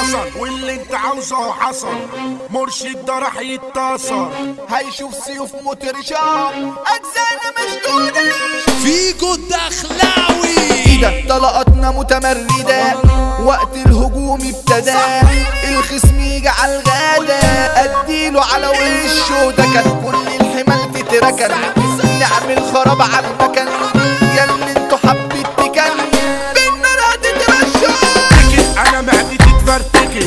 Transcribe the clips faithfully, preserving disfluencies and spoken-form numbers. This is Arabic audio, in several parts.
وصل واللي انت عاوزه حصل. مرشد ده راح يتصل، هيشوف سيوف موتر شام اجزانا مشدودة. فيجو الدخلاوي ايدك طلقتنا متمردة، وقت الهجوم ابتدى، الخصم يجي على الغادة اديله على وشه. ده كان كل الحمال تتركن، نعمل خراب على المكان. ياللي انتوا حبيت تكن بالنار هتترشوا. انا معدتي تفرتكي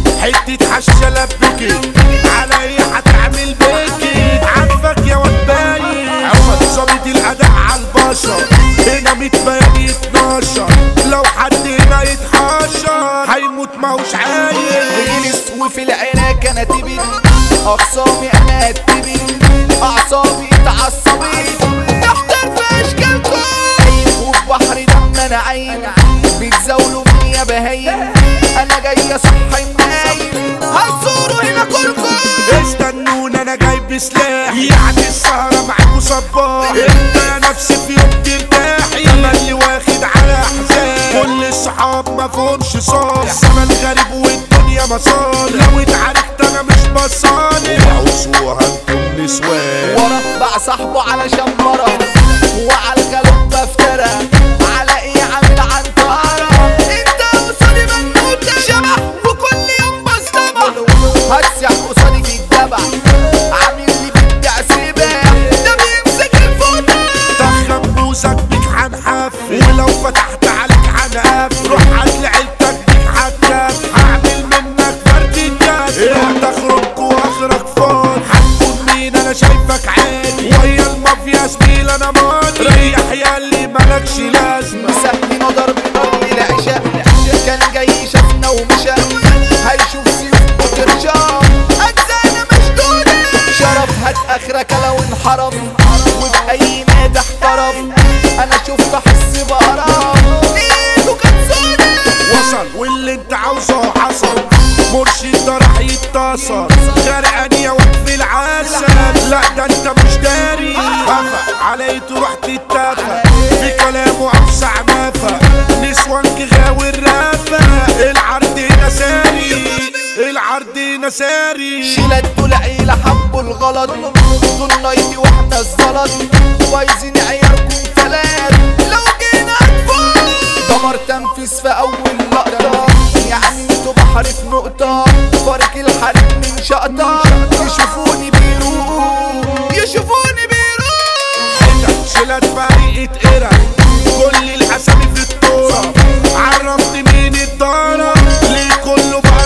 حتة حشة لبكي عليا هتعمل بيكي. عارفك يا واد باين عفت ظابط الاداء عالبشر. هنا متبين اتناشر، لو حد هنا يتحشر هيموت ماهوش عايل. غلس وفي العراك انا تبن، اخصامي انا هتبن، اعصابي اتعصبت محتار في اشكالكم. وفي بحر دم انا عين، بيتزاولوا مني يا بهايم. انا جاي اصحي منايم، هتزوروا هنا كلكم. استنونا انا جايب سلاح، يعني السهرة معاكوا صباح. انت يا نفسي في يوم ترتاحي، انا اللي واخد على احزان. كل الصحاب ما فهمش صالح، الزمن غريب والدنيا مصالح. لو اتعاركت انا مش بصالح، وعوزوها انتم نسوان. ورا بقى صاحبه على شمرة، وعلى الجلوب بفترة. على ايه عامل عنترة؟ انت قصادي منوتة شبح، وكل يوم بصطبح. هتسع قصادي في الدبع، عامل لي بتاع سباح. ده بيمسك الفوطة، دخل بوسك بيك هنحف، ولو فتحت عليك هنقف. روح عدل عيلتك بيك هتكف، هعمل منك فرد الجاز. تخرج واخرج فاضي، هتكون مين انا شايفك عادي. ويا المافيا زميل انا ماضي، ريح ياللي مالكش لازمة. مسكين ضرب نار للعشاء، كان جاي شافنا ومشى. هيشوف سيوف وترجام اجزانا مشدودة. شرف هات اخرك لو انحرف، وبأي نادي احترف. انا شفت احس بقرف، ايده كانت سودة. وصل واللي انت عاوزه حصل. مرشد ده راح يتصل، غرقان يا واد في العسل. لا ده انت مش داري، هفا علي تروح تتافى. في كلامه اوسع نفا، نسوان غاوي الرافة. العرض هنا ساري، العرض هنا ساري. شيلات دول عيلة حبوا الغلط، دول نايتي واحنا الزلط. بايظين عياركم فلات، لو جينا هتفوت. دمر تنفيذ في اول لقطة، يعني انتوا بحر في نقطة. فارق الحريق من شقطة، يشوفوني بيروح، يشوفوني بيروح. حتت شيلات فريقة قرا، كل الاسامي في الطورة. عرفني مين الدارة، ليه كله بقى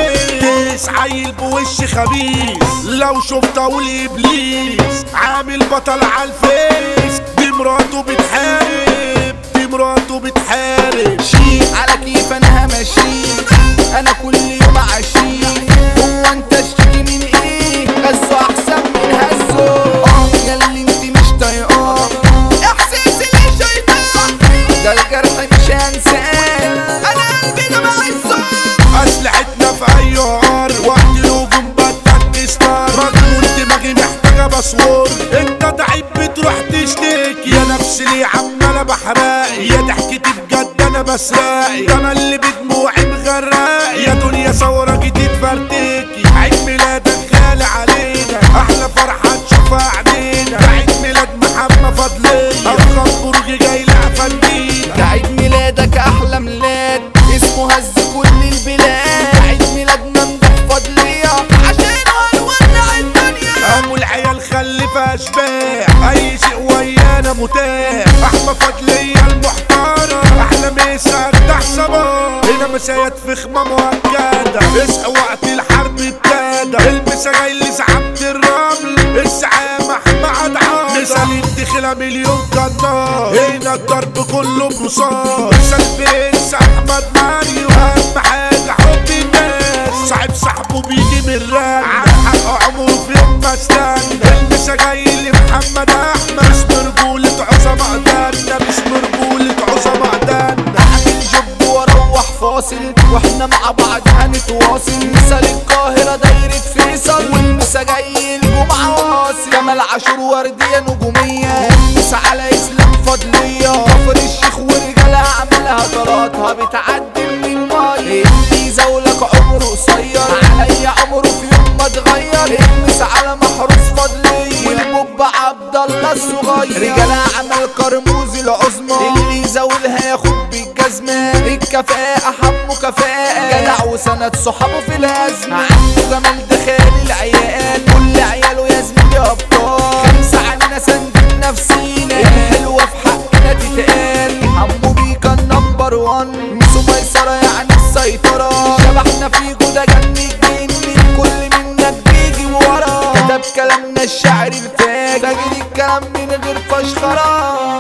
دايس. عيل بوش خبيث، لو شفت اقول ابليس. عامل بطل عالفيس، دي مراته بتحارب، دي مراته بتحارب. شيء على كيف انا همشي، انا كل يوم عشي. هو انت اشتكي من ايه؟ غزو احسن من هزو. اه ياللي انت مش طايقاه، احساسي ليه شيطان. ده الجرح مش هنساه، انا قلبي ده بعزه. اسلحتنا في اي عار، وقت الهجوم بدك تستار. مجنون دماغي محتاجه باسور، انت ضعيف بتروح تشتكي. يا نفسي ليه عماله بحرقي، يا ضحكتي بجد انا بسرقي. ده انا اللي بدموعي مغرقي، يا دنيا ثوره جديد فرتكي. عيد ميلادك غالي علينا، احلى فرحه تشوفها عينينا. ده عيد ميلاد محمد فضليه، افخم برج جاي لعفندينا. ده عيد ميلادك احلى ميلاد، اسمه هز كل البلاد. عيد ميلاد ممدوح فضليه، عشان هنولع الدنيا. ابو العيال خلف اشباح، اي شيء ويانا متاح. احمى فضليه المحترم، احلى مسا افتح صباح. هنا مسايات فخمه مؤكده، اصحى وقت الحرب ابتدى. المسا جاي لزعمت الرمل، الزعامه احمد عاطف. مثال الدخله مليون قناه، هنا الضرب كله برصاص. مثال برنس احمد ماريو، اهم حاجه حب الناس. صاحب صاحبه بيجي من الرن، على حق عمره في يوم ما استنى. المسا جاي لمحمد احمد، اسم رجولة عظماء قدرنا، اسم رجولة عظماء قدرنا. اعمل جب واروح فاصل، واحنا مع بعض هنتواصل. مثال القاهرة دايرة فيصل، والمسا جاي الجمعة واصل. جمال عاشور وردية نجومية، مسا على اسلام فضلية. كفر الشيخ ورجالها عملها طلاتها بتعدي من المية. اللي زولك ولا الصغير. رجالة عمل كرموز العظمى اللي يزاولها ياخد بالجزمة. الكفاءة حمو كفاءة جدع وسند صحابه في الأزمة. عنده جمال دخال العيال كل عياله يا زميلي أبطال. خمسة علينا سند نفسينا الحلوة في حقنا تتقال. حمو بيكا النمبر وان ميسو ميسرة يعني السيطرة. شبحنا في جودة جنة جنة كل منك بيجي ورا. كتب كلامنا الشعر الفاجر الكلام من غير فشخرة.